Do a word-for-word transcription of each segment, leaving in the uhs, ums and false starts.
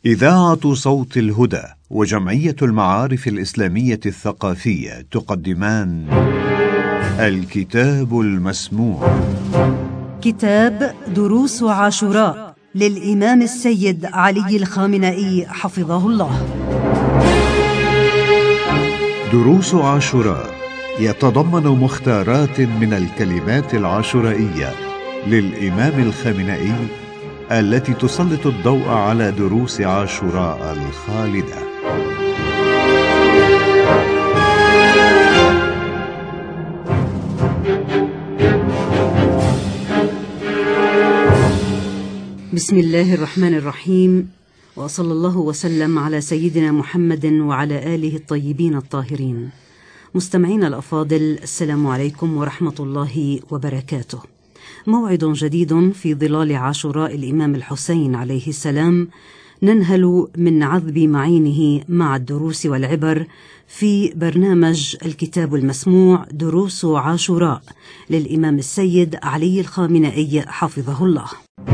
إذاعة صوت الهدى وجمعية المعارف الإسلامية الثقافية تقدمان الكتاب المسموع، كتاب دروس عاشوراء للإمام السيد علي الخامنئي حفظه الله. دروس عاشوراء يتضمن مختارات من الكلمات العاشورائية للإمام الخامنئي التي تسلط الضوء على دروس عاشوراء الخالدة. بسم الله الرحمن الرحيم، وصلى الله وسلم على سيدنا محمد وعلى آله الطيبين الطاهرين. مستمعين الأفاضل، السلام عليكم ورحمة الله وبركاته. موعد جديد في ظلال عاشوراء الإمام الحسين عليه السلام، ننهل من عذب معينه مع الدروس والعبر في برنامج الكتاب المسموع دروس عاشوراء للإمام السيد علي الخامنئي حفظه الله.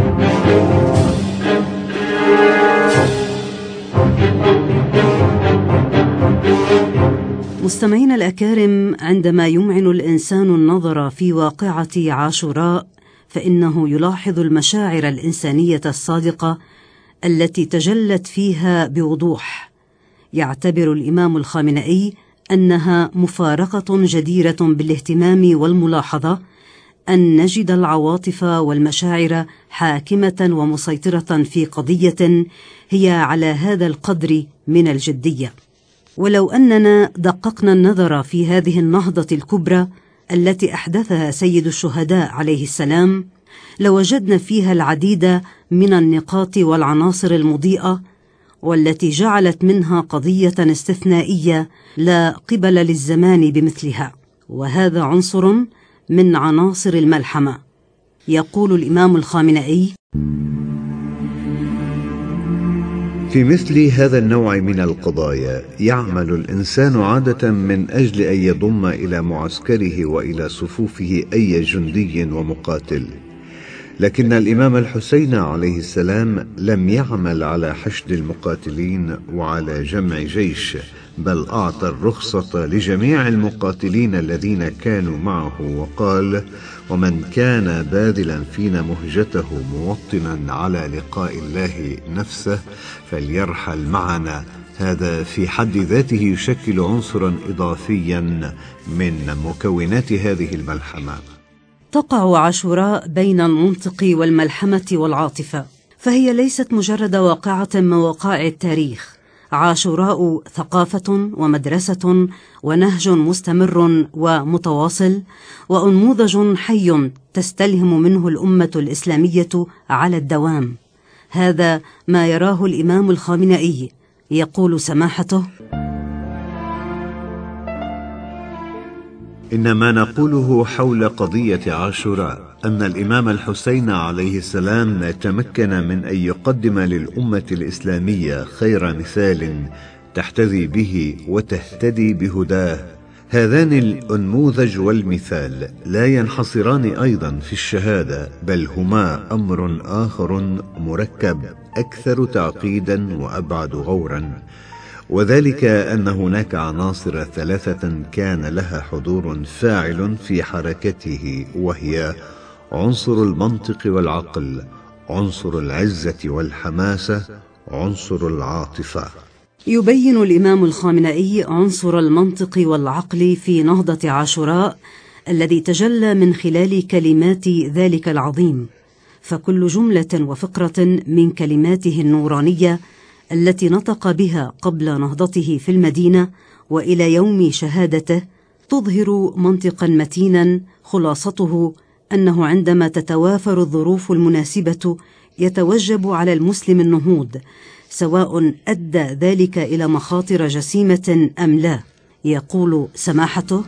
مستمعين الأكارم، عندما يمعن الإنسان النظر في واقعة عاشوراء فإنه يلاحظ المشاعر الإنسانية الصادقة التي تجلت فيها بوضوح. يعتبر الإمام الخامنئي أنها مفارقة جديرة بالاهتمام والملاحظة أن نجد العواطف والمشاعر حاكمة ومسيطرة في قضية هي على هذا القدر من الجدية. ولو أننا دققنا النظر في هذه النهضة الكبرى التي أحدثها سيد الشهداء عليه السلام، لوجدنا فيها العديد من النقاط والعناصر المضيئة، والتي جعلت منها قضية استثنائية لا قبل للزمان بمثلها، وهذا عنصر من عناصر الملحمة. يقول الإمام الخامنئي: في مثل هذا النوع من القضايا يعمل الإنسان عادة من أجل أن يضم إلى معسكره وإلى صفوفه أي جندي ومقاتل، لكن الإمام الحسين عليه السلام لم يعمل على حشد المقاتلين وعلى جمع جيش، بل أعطى الرخصة لجميع المقاتلين الذين كانوا معه، وقال: ومن كان باذلا فينا مهجته موطنا على لقاء الله نفسه فليرحل معنا. هذا في حد ذاته يشكل عنصرا إضافيا من مكونات هذه الملحمة. تقع عاشوراء بين المنطق والملحمة والعاطفة، فهي ليست مجرد واقعة من وقائع التاريخ. عاشوراء ثقافة ومدرسة ونهج مستمر ومتواصل، وأنموذج حي تستلهم منه الأمة الإسلامية على الدوام. هذا ما يراه الإمام الخامنئي. يقول سماحته: إن ما نقوله حول قضية عاشوراء أن الإمام الحسين عليه السلام تمكن من أن يقدم للأمة الإسلامية خير مثال تحتذي به وتهتدي بهداه. هذان الأنموذج والمثال لا ينحصران أيضا في الشهادة، بل هما أمر آخر مركب أكثر تعقيدا وأبعد غورا، وذلك أن هناك عناصر ثلاثة كان لها حضور فاعل في حركته، وهي عنصر المنطق والعقل، عنصر العزة والحماسة، عنصر العاطفة. يبين الإمام الخامنئي عنصر المنطق والعقل في نهضة عاشوراء الذي تجلى من خلال كلمات ذلك العظيم، فكل جملة وفقرة من كلماته النورانية التي نطق بها قبل نهضته في المدينة وإلى يوم شهادته تظهر منطقا متينا، خلاصته أنه عندما تتوافر الظروف المناسبة يتوجب على المسلم النهوض، سواء أدى ذلك إلى مخاطر جسيمة أم لا. يقول سماحته: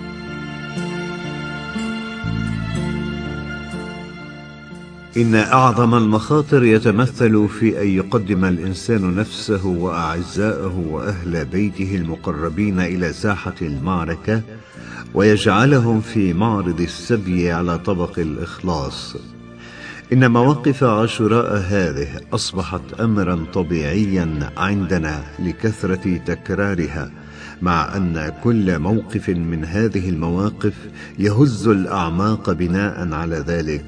إن أعظم المخاطر يتمثل في أن يقدم الإنسان نفسه وأعزائه وأهل بيته المقربين إلى ساحة المعركة ويجعلهم في معرض السبي على طبق الإخلاص. إن مواقف عاشوراء هذه أصبحت أمرا طبيعيا عندنا لكثرة تكرارها، مع أن كل موقف من هذه المواقف يهز الأعماق بناء على ذلك.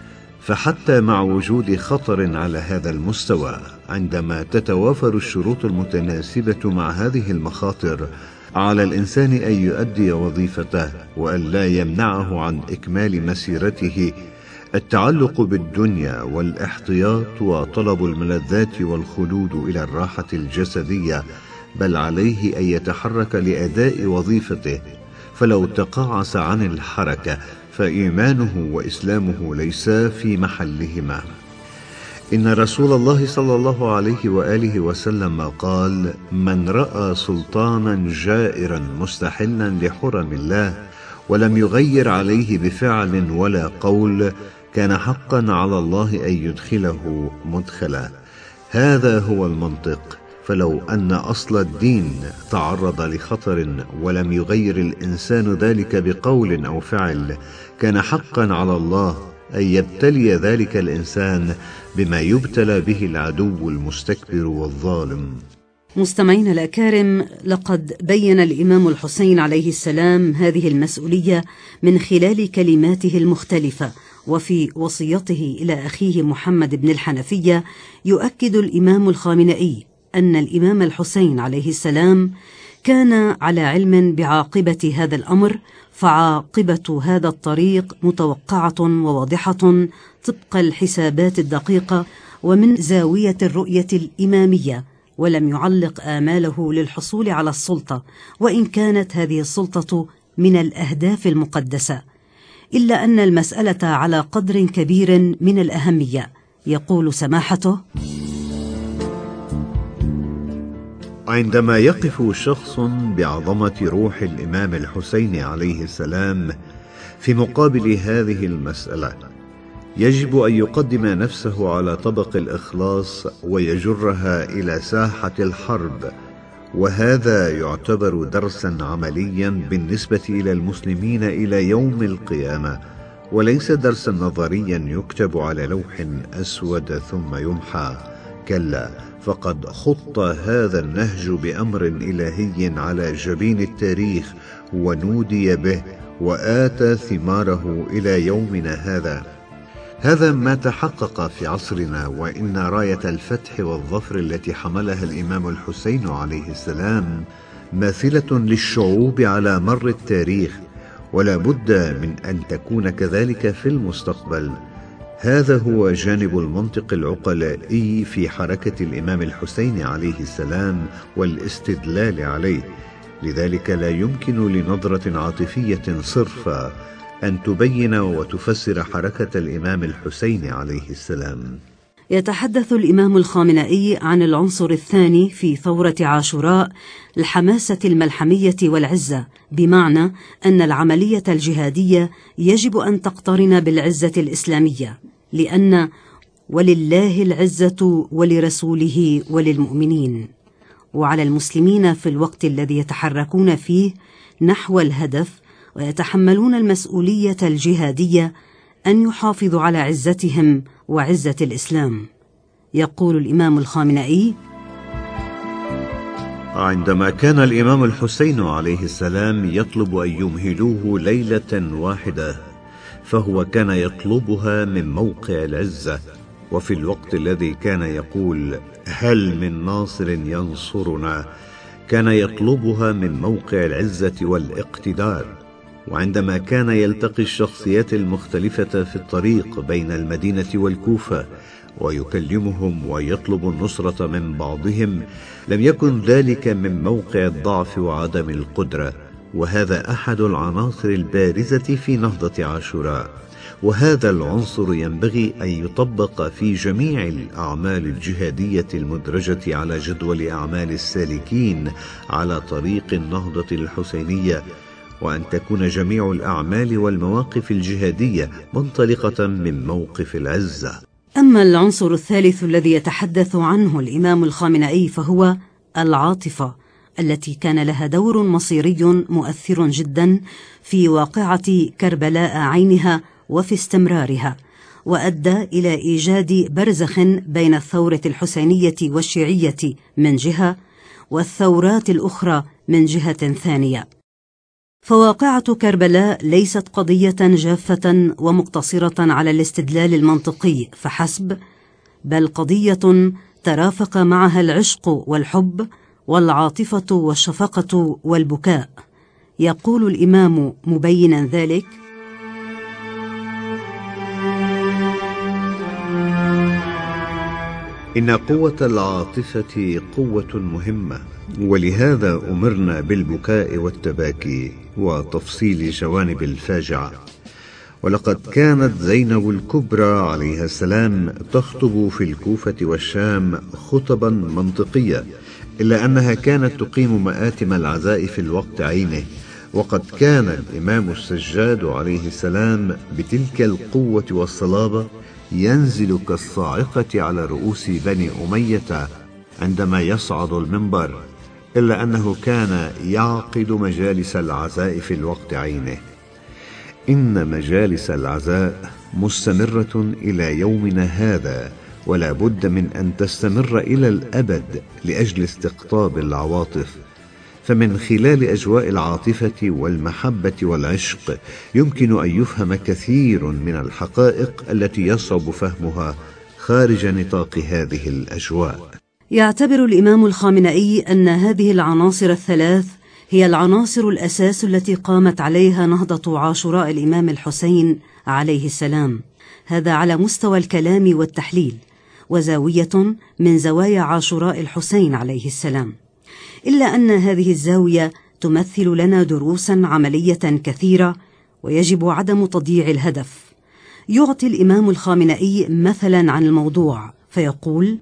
فحتى مع وجود خطر على هذا المستوى، عندما تتوافر الشروط المتناسبة مع هذه المخاطر، على الإنسان أن يؤدي وظيفته وأن لا يمنعه عن إكمال مسيرته التعلق بالدنيا والاحتياط وطلب الملذات والخلود إلى الراحة الجسدية، بل عليه أن يتحرك لأداء وظيفته. فلو تقاعس عن الحركة فإيمانه وإسلامه ليسا في محلهما. إن رسول الله صلى الله عليه وآله وسلم قال: من رأى سلطانا جائرا مستحلا لحرم الله ولم يغير عليه بفعل ولا قول، كان حقا على الله أن يدخله مدخلا. هذا هو المنطق. فلو أن أصل الدين تعرض لخطر ولم يغير الإنسان ذلك بقول أو فعل، كان حقا على الله أن يبتلي ذلك الإنسان بما يبتلى به العدو المستكبر والظالم. مستمعين الأكارم، لقد بين الإمام الحسين عليه السلام هذه المسؤولية من خلال كلماته المختلفة. وفي وصيته إلى أخيه محمد بن الحنفية يؤكد الإمام الخامنئي أن الإمام الحسين عليه السلام كان على علم بعاقبة هذا الأمر، فعاقبة هذا الطريق متوقعة وواضحة طبق الحسابات الدقيقة ومن زاوية الرؤية الإمامية، ولم يعلق آماله للحصول على السلطة، وإن كانت هذه السلطة من الأهداف المقدسة، إلا أن المسألة على قدر كبير من الأهمية. يقول سماحته: عندما يقف شخص بعظمة روح الإمام الحسين عليه السلام في مقابل هذه المسألة، يجب أن يقدم نفسه على طبق الإخلاص ويجرها إلى ساحة الحرب، وهذا يعتبر درسا عمليا بالنسبة إلى المسلمين إلى يوم القيامة، وليس درسا نظريا يكتب على لوح أسود ثم يمحى. كلا، فقد خط هذا النهج بأمر إلهي على جبين التاريخ ونودي به وآتى ثماره إلى يومنا هذا. هذا ما تحقق في عصرنا، وإن راية الفتح والظفر التي حملها الإمام الحسين عليه السلام ماثلة للشعوب على مر التاريخ، ولا بد من أن تكون كذلك في المستقبل. هذا هو جانب المنطق العقلائي في حركة الإمام الحسين عليه السلام والاستدلال عليه. لذلك لا يمكن لنظرة عاطفية صرفة أن تبين وتفسر حركة الإمام الحسين عليه السلام. يتحدث الإمام الخامنئي عن العنصر الثاني في ثورة عاشوراء، الحماسة الملحمية والعزة، بمعنى أن العملية الجهادية يجب أن تقترن بالعزة الإسلامية، لأن ولله العزة ولرسوله وللمؤمنين، وعلى المسلمين في الوقت الذي يتحركون فيه نحو الهدف ويتحملون المسؤولية الجهادية أن يحافظوا على عزتهم وعزة الإسلام. يقول الإمام الخامنئي: عندما كان الإمام الحسين عليه السلام يطلب أن يمهلوه ليلة واحدة، فهو كان يطلبها من موقع العزة، وفي الوقت الذي كان يقول هل من ناصر ينصرنا، كان يطلبها من موقع العزة والاقتدار. وعندما كان يلتقي الشخصيات المختلفة في الطريق بين المدينة والكوفة ويكلمهم ويطلب النصرة من بعضهم، لم يكن ذلك من موقع الضعف وعدم القدرة، وهذا أحد العناصر البارزة في نهضة عاشوراء. وهذا العنصر ينبغي أن يطبق في جميع الأعمال الجهادية المدرجة على جدول أعمال السالكين على طريق النهضة الحسينية، وأن تكون جميع الأعمال والمواقف الجهادية منطلقة من موقف العزة. أما العنصر الثالث الذي يتحدث عنه الإمام الخامنئي فهو العاطفة، التي كان لها دور مصيري مؤثر جدا في واقعة كربلاء عينها وفي استمرارها، وأدى إلى إيجاد برزخ بين الثورة الحسينية والشيعية من جهة والثورات الأخرى من جهة ثانية. فواقعة كربلاء ليست قضية جافة ومقتصرة على الاستدلال المنطقي فحسب، بل قضية ترافق معها العشق والحب والعاطفة والشفقة والبكاء. يقول الإمام مبينا ذلك: إن قوة العاطفة قوة مهمة، ولهذا أمرنا بالبكاء والتباكي وتفصيل جوانب الفاجعة. ولقد كانت زينب الكبرى عليها السلام تخطب في الكوفة والشام خطبا منطقية، إلا أنها كانت تقيم مآتم العزاء في الوقت عينه. وقد كان الإمام السجاد عليه السلام بتلك القوة والصلابة ينزل كالصاعقة على رؤوس بني أمية عندما يصعد المنبر، إلا أنه كان يعقد مجالس العزاء في الوقت عينه. إن مجالس العزاء مستمرة إلى يومنا هذا، ولا بد من أن تستمر إلى الأبد لأجل استقطاب العواطف. فمن خلال أجواء العاطفة والمحبة والعشق يمكن أن يفهم كثير من الحقائق التي يصعب فهمها خارج نطاق هذه الأجواء. يعتبر الإمام الخامنئي أن هذه العناصر الثلاث هي العناصر الأساس التي قامت عليها نهضة عاشوراء الإمام الحسين عليه السلام، هذا على مستوى الكلام والتحليل، وزاوية من زوايا عاشوراء الحسين عليه السلام. إلا أن هذه الزاوية تمثل لنا دروسا عملية كثيرة، ويجب عدم تضييع الهدف. يعطي الإمام الخامنئي مثلا عن الموضوع فيقول: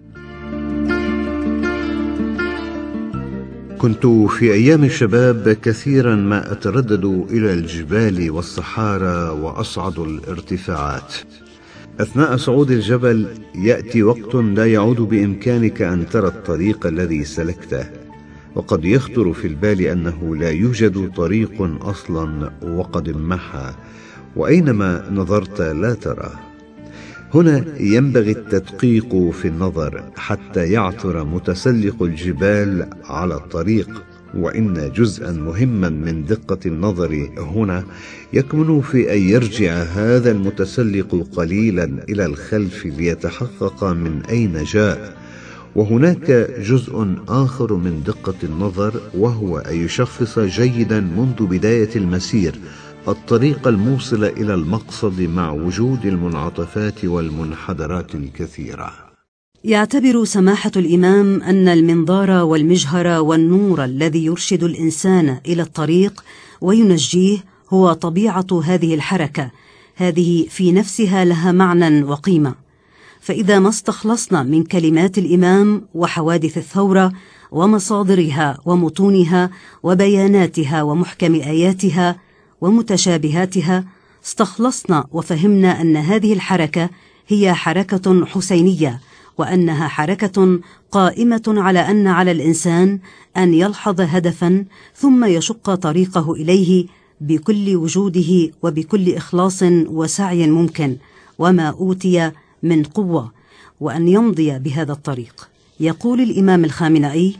كنت في أيام الشباب كثيرا ما أتردد إلى الجبال والصحارى وأصعد الارتفاعات. أثناء صعود الجبل يأتي وقت لا يعود بإمكانك أن ترى الطريق الذي سلكته، وقد يخطر في البال أنه لا يوجد طريق أصلا وقد انمحى، وأينما نظرت لا تراه. هنا ينبغي التدقيق في النظر حتى يعثر متسلق الجبال على الطريق، وإن جزءا مهما من دقة النظر هنا يكمن في أن يرجع هذا المتسلق قليلا إلى الخلف ليتحقق من أين جاء. وهناك جزء آخر من دقة النظر، وهو أن يشخص جيدا منذ بداية المسير الطريق الموصل إلى المقصد مع وجود المنعطفات والمنحدرات الكثيرة. يعتبر سماحة الإمام أن المنظار والمجهر والنور الذي يرشد الإنسان إلى الطريق وينجيه هو طبيعة هذه الحركة، هذه في نفسها لها معنى وقيمة. فإذا ما استخلصنا من كلمات الإمام وحوادث الثورة ومصادرها ومتونها وبياناتها ومحكم آياتها ومتشابهاتها، استخلصنا وفهمنا أن هذه الحركة هي حركة حسينية، وأنها حركة قائمة على أن على الإنسان أن يلحظ هدفا ثم يشق طريقه إليه بكل وجوده وبكل إخلاص وسعي ممكن وما أوتي من قوة، وأن يمضي بهذا الطريق. يقول الإمام الخامنئي: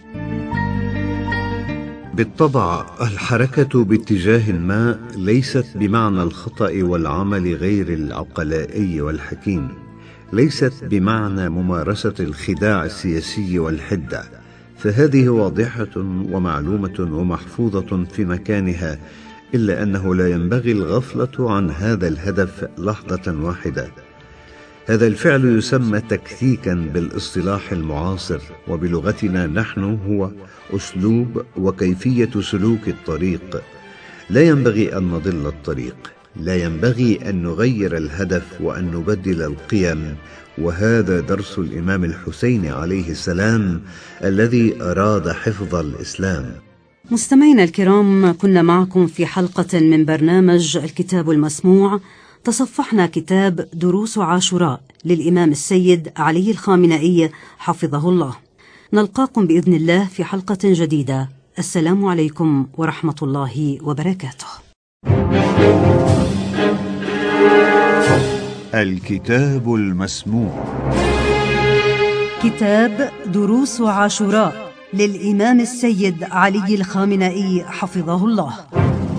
بالطبع الحركة باتجاه ما ليست بمعنى الخطأ والعمل غير العقلائي والحكيم، ليست بمعنى ممارسة الخداع السياسي والحدة، فهذه واضحة ومعلومة ومحفوظة في مكانها، إلا أنه لا ينبغي الغفلة عن هذا الهدف لحظة واحدة. هذا الفعل يسمى تكتيكا بالاصطلاح المعاصر، وبلغتنا نحن هو أسلوب وكيفية سلوك الطريق. لا ينبغي أن نضل الطريق، لا ينبغي أن نغير الهدف وأن نبدل القيم، وهذا درس الإمام الحسين عليه السلام الذي أراد حفظ الإسلام. مستمعينا الكرام، كنا معكم في حلقة من برنامج الكتاب المسموع، تصفحنا كتاب دروس عاشوراء للإمام السيد علي الخامنئي حفظه الله. نلقاكم بإذن الله في حلقة جديدة. السلام عليكم ورحمة الله وبركاته. الكتاب المسموع. كتاب دروس عاشوراء للإمام السيد علي الخامنئي حفظه الله.